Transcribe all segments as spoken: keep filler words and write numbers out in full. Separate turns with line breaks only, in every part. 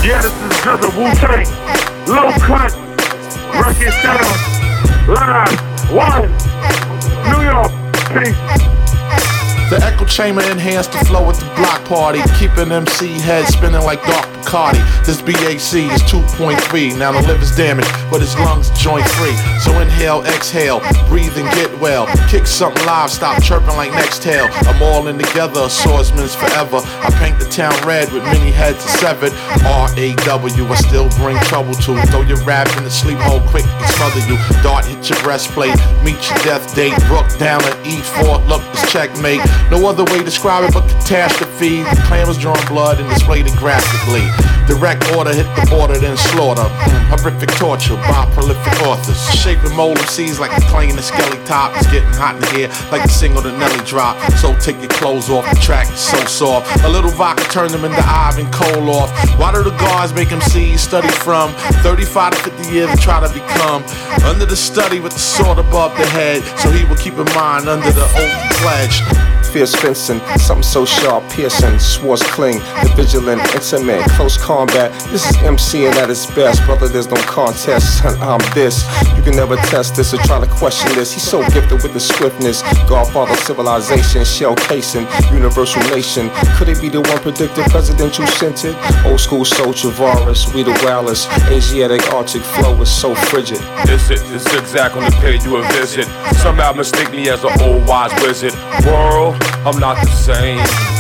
Yeah, this is just a Wu-Tang. Low cut. Record sound. Live. One. New York. Peace.
The echo chamber enhanced the flow at the block party, keeping M C heads spinning like Dark Bacardi. This B A C is two point three. Now the liver's damaged, but his lungs joint free. So inhale, exhale, breathe and get well. Kick something live, stop chirping like Nextel. I'm all in together, swordsman's forever. I paint the town red with many heads severed. R A W, I still bring trouble to. Throw your rap in the sleep hole quick and smother you. Dart hit your breastplate, meet your death date. Brook down at E four, look, it's checkmate. No other way to describe it but catastrophe. The clan was drawing blood and displayed it graphically. Direct order hit the border, then slaughter. Mm, horrific torture by prolific authors. Shaping mold M Cs like a plane and skelly top. It's getting hot in here like the single that Nelly dropped. So take your clothes off, the track is so soft. A little vodka turned them into Ivan Koloff. Why do the guards make M Cs study from thirty-five to fifty years to try to become under the study with the sword above the head, so he will keep in mind under the oath pledge.
Fierce fencing, something so sharp, piercing, swords cling, the vigilant, intimate, close combat. This is MCing at its best, brother, there's no contest. I'm this, you can never test this or try to question this. He's so gifted with the swiftness, Godfather civilization, shell casing, universal nation. Could it be the one predicted presidential scented? Old school soldier virus, we the wildest, Asiatic Arctic flow is so frigid.
Is it, it's exact on the pay you a visit. Somehow mistake me as an old wise wizard. World, I'm not the same.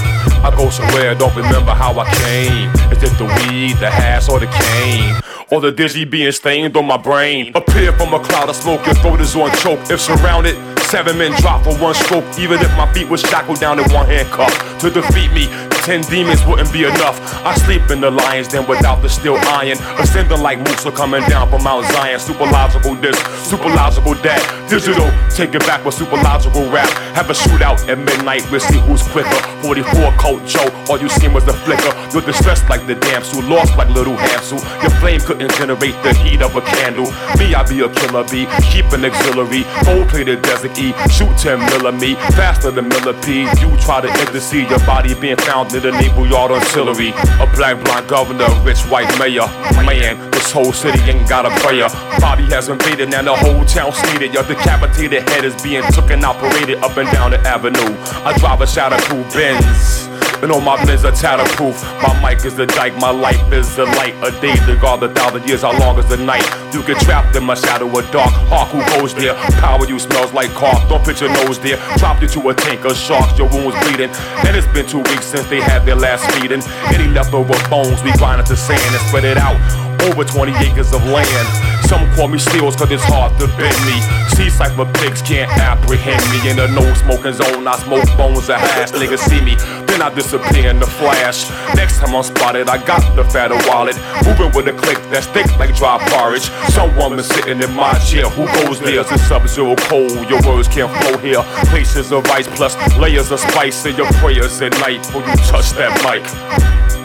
I go somewhere, don't remember how I came. Is it the weed, the hash, or the cane? Or the dizzy being stained on my brain? Appear from a cloud of smoke, your throat is on choke. If surrounded, seven men drop for one stroke. Even if my feet was shackled down in one handcuff. To defeat me, ten demons wouldn't be enough. I sleep in the lion's den without the steel iron. Ascending like Musa coming down from Mount Zion. Superlogical this, superlogical that. Digital, take it back with superlogical rap. Have a shootout at midnight, we'll see who's quicker. forty-four Colt Joe, all you seen was the flicker. You're distressed like the damsel, lost like little Hansel. Your flame couldn't generate the heat of a candle. Me, I be a killer bee, keep an auxiliary. Gold-plated desert E, shoot ten millimeter, faster than millipede. You try to intercede, your body being found in the naval yard artillery. A black blonde governor, a rich white mayor. Man, this whole city ain't got a prayer. Bobby has invaded, now the whole town stated. Your decapitated head is being took and operated up and down the avenue. I drive a shatterproof Benz, and all my blends are tatterproof. My mic is the dike, my life is the light. A day to guard a thousand years, how long is the night? You get trapped in my shadow, a dark hawk who goes there. Power you smells like cough, don't put your nose there. Dropped you to a tank of sharks, your wounds bleeding. And it's been two weeks since they had their last feeding. Any leftover bones, we grind into sand and spread it out over twenty acres of land. Some call me steals cause it's hard to bend me. Sea cipher pigs can't apprehend me. In the no smoking zone, I smoke bones and hash. Niggas see me, then I disappear in the flash. Next time I'm spotted, I got the fatter wallet. Moving with a click that thick like dry porridge. Some woman sitting in my chair, who goes there? It's sub-zero cold, your words can't flow here. Places of ice plus layers of spice in your prayers at night before you touch that mic.